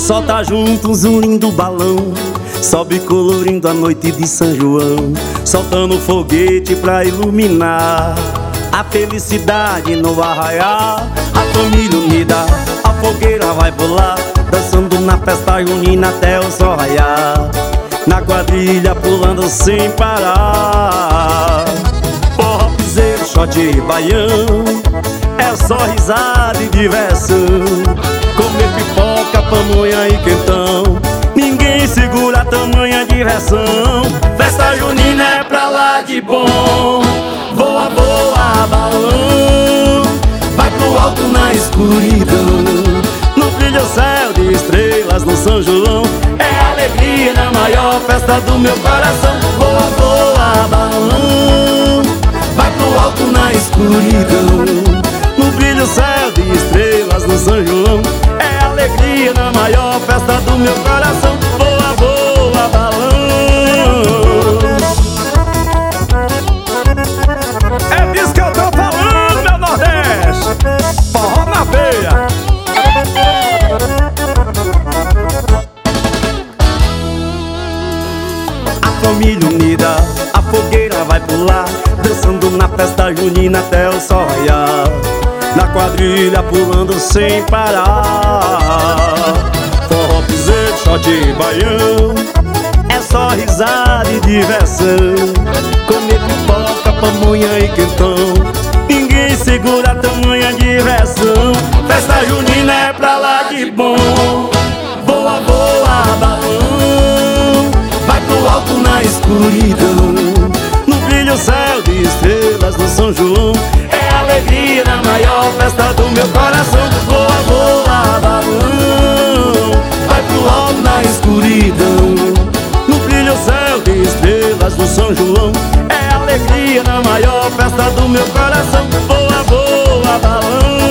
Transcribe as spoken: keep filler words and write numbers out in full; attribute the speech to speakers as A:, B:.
A: solta juntos um lindo balão, sobe colorindo a noite de São João, soltando foguete pra iluminar a felicidade no arraial. A família unida, a fogueira vai pular, dançando na festa junina até o sol raiar, na quadrilha pulando sem parar. Forró, piseiro, shot e baião, é só risada e diversão. Comer pipoca, pamonha e quentão, ninguém segura tamanha diversão. Festa junina é pra lá de bom, voa, voa, balão, vai pro alto na escuridão, no brilho céu de estrelas no São João. É alegria na maior festa do meu coração. Voa, voa, balão, vai pro alto na escuridão, no brilho céu de estrelas no São João. É alegria na maior festa do meu coração. Voa, voa, balão. É disso que eu tô falando, meu Nordeste. Forró na veia. A família unida, a fogueira vai pular, dançando na festa junina até o sol raiar, na quadrilha pulando sem parar. Forró, piseiro, shot e baião, é só risada e diversão. Comer pipoca, pamonha e quentão, ninguém segura tamanha diversão. Festa junina é pra lá de bom, voa, voa, balão, vai pro alto na escuridão, no brilho céu de estrelas no São João. É alegria na maior festa do meu coração. Voa, voa, balão, vai pro alto na escuridão, no brilho céu de estrelas no São João. É alegria na maior festa do meu coração. Voa, voa, balão.